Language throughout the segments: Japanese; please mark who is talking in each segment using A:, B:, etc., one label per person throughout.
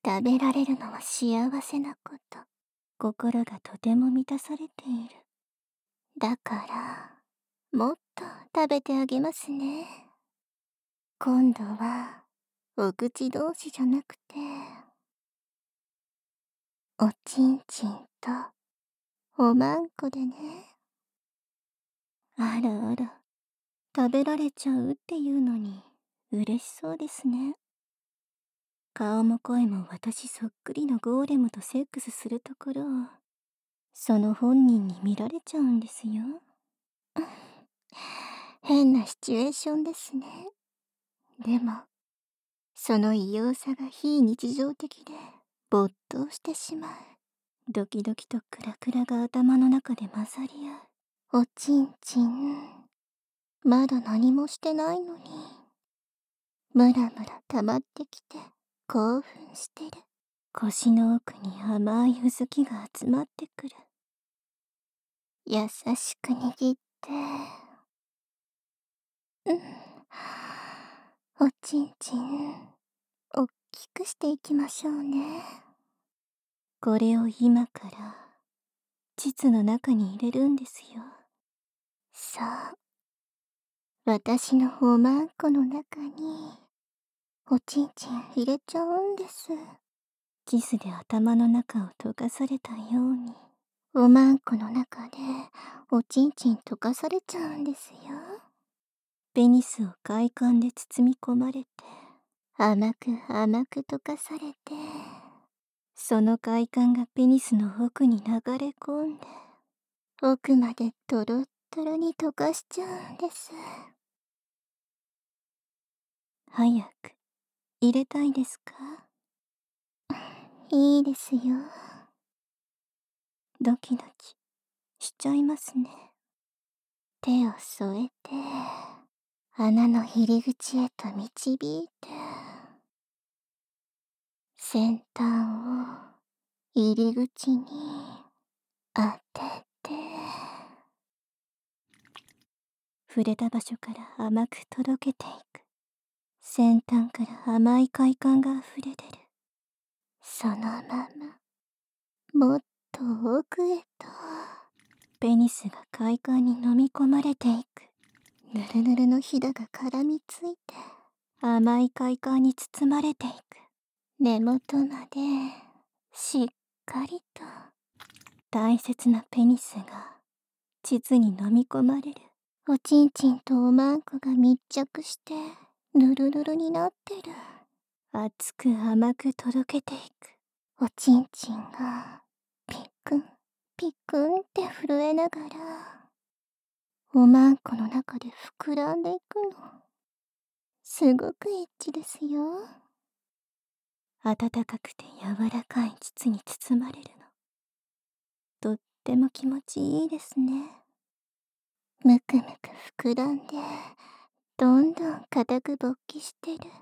A: 食べられるのは幸せなこと。心がとても満たされている。だから、もっと食べてあげますね。今度は、お口同士じゃなくて、おちんちんと、おまんこでね。あらあら、食べられちゃうっていうのに、嬉しそうですね。顔も声も私そっくりのゴーレムとセックスするところを、その本人に見られちゃうんですよ。変なシチュエーションですね。でも、その異様さが非日常的で、没頭してしまう。ドキドキとクラクラが頭の中で混ざり合う。おちんちん、まだ何もしてないのに。ムラムラ溜まってきて、興奮してる。腰の奥に甘いうずきが集まってくる。優しく握って、うん。おちんちん、おっきくしていきましょうね。これを今から、膣の中に入れるんですよ。さあ、私のおまんこの中に、おちんちん入れちゃうんです。キスで頭の中を溶かされたように、おまんこの中で、おちんちん溶かされちゃうんですよ。ペニスを快感で包み込まれて、甘く甘く溶かされて、その快感がペニスの奥に流れ込んで、奥までトロットロに溶かしちゃうんです。早く入れたいですか？いいですよ。ドキドキしちゃいますね。手を添えて、穴の入り口へと導いて、先端を入り口に当てて、触れた場所から甘くとろけていく。先端から甘い快感が溢れ出る。そのまま、もっと奥へと、ペニスが快感に飲み込まれていく。ぬるぬるのひだが絡みついて、甘い快感に包まれていく。根元まで、しっかりと、大切なペニスが、膣に飲み込まれる。おちんちんとおまんこが密着して、ぬるぬるになってる。熱く甘くとろけていく。おちんちんが、ピックン、ピックンって震えながら、おまんこの中で膨らんでいくの。すごくエッチですよ。暖かくて柔らかい膣に包まれるの。とっても気持ちいいですね。むくむく膨らんで、どんどん硬く勃起してる。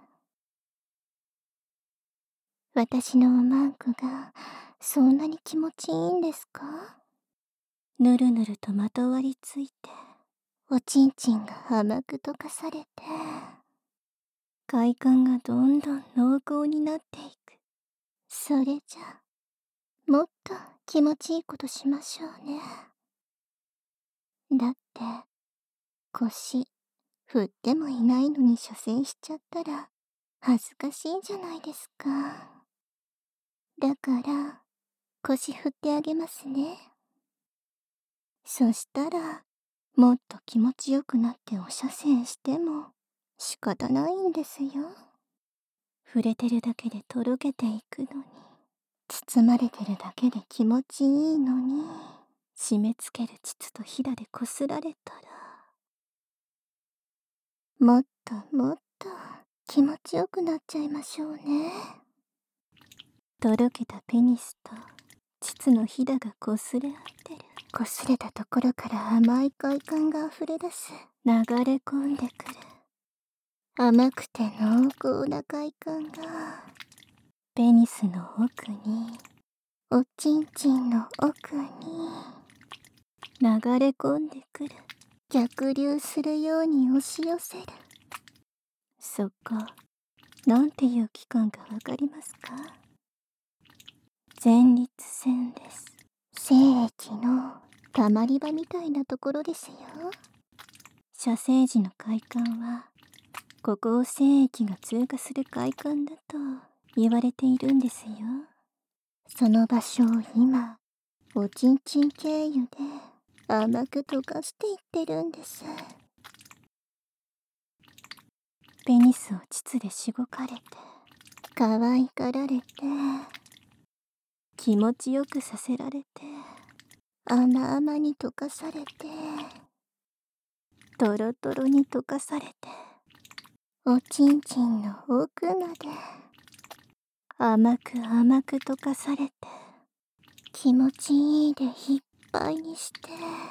A: 私のおまんこが、そんなに気持ちいいんですか？ぬるぬるとまとわりついて、おちんちんが甘く溶かされて、快感がどんどん濃厚になっていく。それじゃ、もっと気持ちいいことしましょうね。だって、腰、振ってもいないのに射精しちゃったら、恥ずかしいじゃないですか。だから、腰振ってあげますね。そしたら、もっと気持ちよくなってお射精しても仕方ないんですよ。触れてるだけでとろけていくのに、包まれてるだけで気持ちいいのに、締め付ける膣とひだでこすられたら、もっともっと気持ちよくなっちゃいましょうね。とろけたペニスと膣のひだがこすれ合ってる。こすれたところから甘い快感が溢れ出す。流れ込んでくる。甘くて濃厚な快感が、ペニスの奥に、おちんちんの奥に、流れ込んでくる。逆流するように押し寄せる。そこ、なんていう器官かわかりますか？ 前立腺です。精液のたまり場みたいなところですよ。射精時の快感は、ここを精液が通過する快感だと言われているんですよ。その場所を今、おちんちん経由で甘く溶かしていってるんです。ペニスを膣でしごかれて、可愛がられて、気持ちよくさせられて、甘々に溶かされて、トロトロに溶かされて、おちんちんの奥まで甘く甘く溶かされて、気持ちいいでいっぱいにして、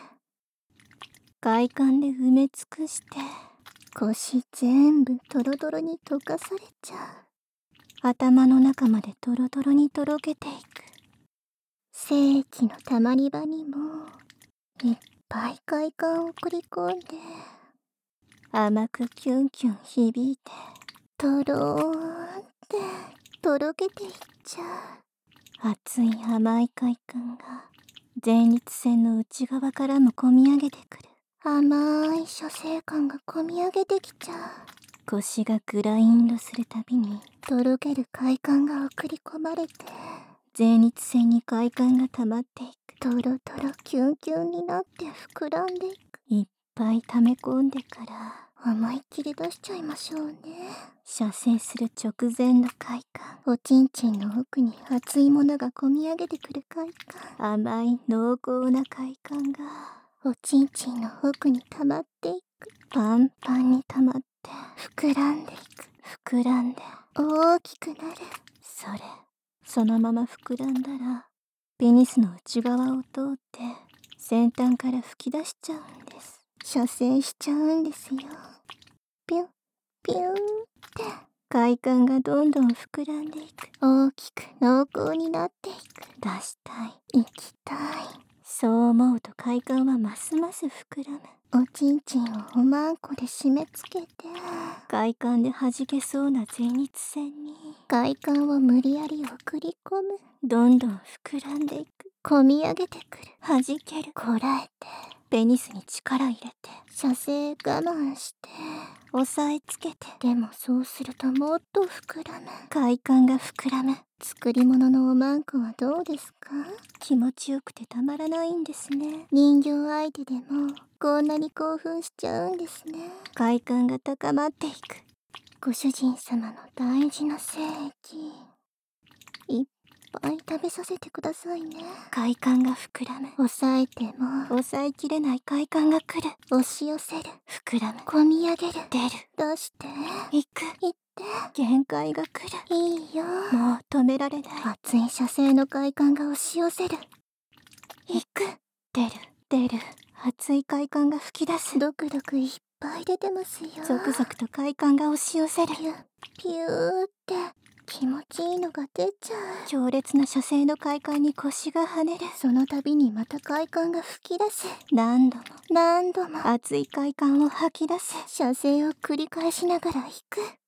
A: 快感で埋め尽くして、腰全部トロトロに溶かされちゃう。頭の中までトロトロにとろけていく。精液のたまり場にもいっぱい快感を送り込んで、甘くキュンキュン響いて、とろーんってとろけていっちゃう。熱い甘い快感が前立腺の内側からもこみ上げてくる。甘い射精感がこみ上げてきちゃう。腰がグラインドするたびにとろける快感が送り込まれて、前立腺に快感が溜まっていく。トロトロキュンキュンになって膨らんでいく。いっぱい溜め込んでから思いっきり出しちゃいましょうね。射精する直前の快感。おちんちんの奥に熱いものがこみ上げてくる快感。甘い濃厚な快感がおちんちんの奥に溜まっていく。パンパンに溜まって膨らんでいく。膨らんで大きくなる。そのまま膨らんだら、ペニスの内側を通って先端から吹き出しちゃうんです。射精しちゃうんですよ。ピュンピュンって快感がどんどん膨らんでいく。大きく濃厚になっていく。出したい、行きたい。そう思うと快感はますます膨らむ。おちんちんをおまんこで締め付けて、快感で弾けそうな前立腺に快感を無理やり送り込む。どんどん膨らんでいく。こみ上げてくる。弾ける。こらえてペニスに力入れて、射精我慢して押さえつけて。でもそうするともっと膨らむ。快感が膨らむ。作り物のおまんこはどうですか？気持ちよくてたまらないんですね。人形相手でもこんなに興奮しちゃうんですね。快感が高まっていく。ご主人様の大事な精液、いっぱい食べさせてくださいね。快感が膨らむ。抑えても抑えきれない快感が来る。押し寄せる。膨らむ。こみ上げる。出る。出して行く。行って。限界が来る。いいよ。もう止められない。熱い射精の快感が押し寄せる。行く。出る。出る。熱い快感が吹き出す。ドクドクいっぱい出てますよ。ゾクゾクと快感が押し寄せる。ピュッピューって気持ちいいのが出ちゃう。強烈な射精の快感に腰が跳ねる。その度にまた快感が吹き出す。何度も何度も熱い快感を吐き出す。射精を繰り返しながら引く。